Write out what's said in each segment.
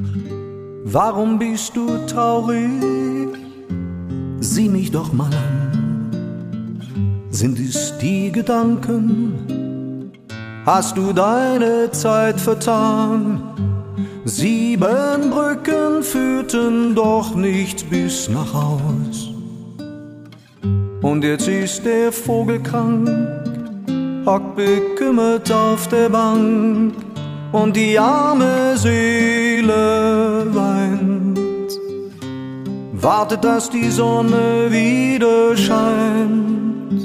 Warum bist du traurig? Sieh mich doch mal an. Sind es die Gedanken? Hast du deine Zeit vertan? 7 Brücken führten doch nicht bis nach Haus. Und jetzt ist der Vogel krank, hockt bekümmert auf der Bank, und die arme Seele weint, wartet, dass die Sonne wieder scheint.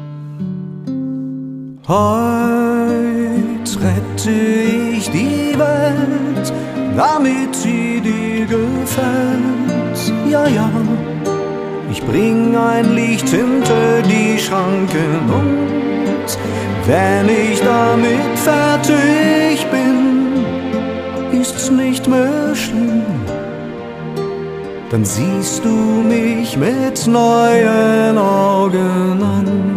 Heut rette ich die Welt, damit sie dir gefällt. Ja, ja, ich bring ein Licht hinter die Schranken, und wenn ich damit fertig bin, ist's nicht mehr schlimm. Dann siehst du mich mit neuen Augen an.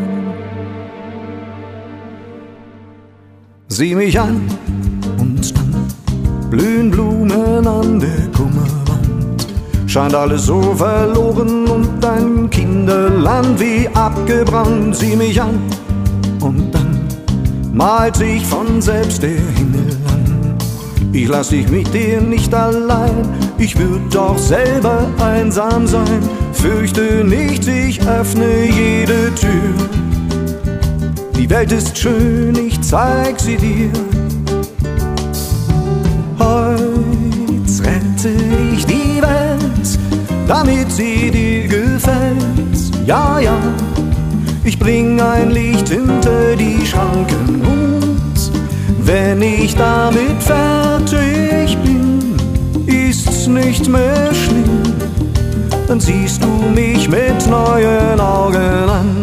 Sieh mich an, und dann blühen Blumen an der Kummerwand. Scheint alles so verloren und dein Kinderland wie abgebrannt. Sieh mich an, und dann malt sich von selbst der Himmel an. Ich lass dich mit dir nicht allein, ich würd doch selber einsam sein. Fürchte nicht, ich öffne jede Tür. Die Welt ist schön, ich zeig sie dir. Heut rette ich die Welt, damit sie dir gefällt. Ja, ja, ich bring ein Licht hinter die Schranken, und wenn ich damit fertig bin, ist's nicht mehr schlimm. Dann siehst du mich mit neuen Augen an.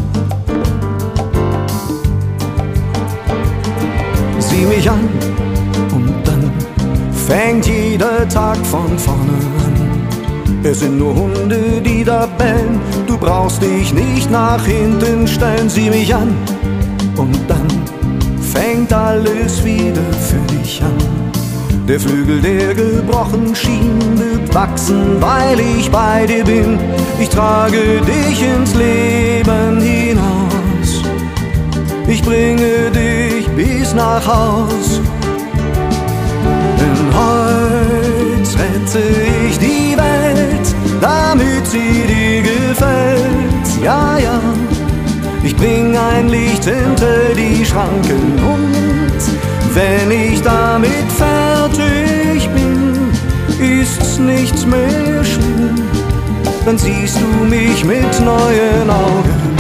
Sieh mich an, und dann fängt jeder Tag von vorne an. Es sind nur Hunde, die da bellen, du brauchst dich nicht nach hinten stellen. Sieh mich an, und dann fängt alles wieder für dich an. Der Flügel, der gebrochen schien, wird wachsen, weil ich bei dir bin. Ich trage dich ins Leben hinaus, ich bringe dich bis nach Haus. Denn heut rette ich die Welt, damit sie dir gefällt. Ja, ja, ich bring ein Licht hinter die Schranken, und wenn ich damit fertig bin, ist's nicht mehr schlimm. Dann siehst du mich mit neuen Augen.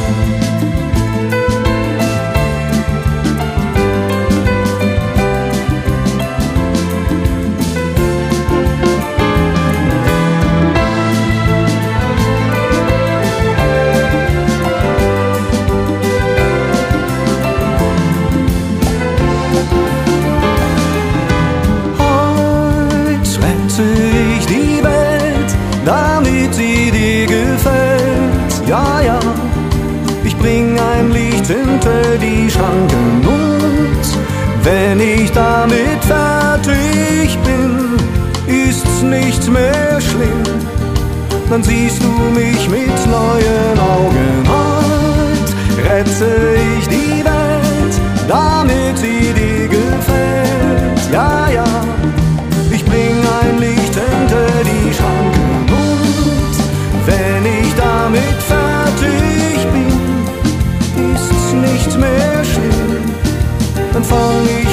Damit sie dir gefällt. Ja, ja, ich bring ein Licht hinter die Schranken, und wenn ich damit fertig bin, ist's nicht mehr schlimm. Dann siehst du mich mit neuen Augen. Heut rette ich die Welt, damit sie dir gefällt. Ja, ja, ich bring ein Licht hinter die Schranken, wenn ich damit fertig bin, ist's nicht mehr schlimm. Dann fang ich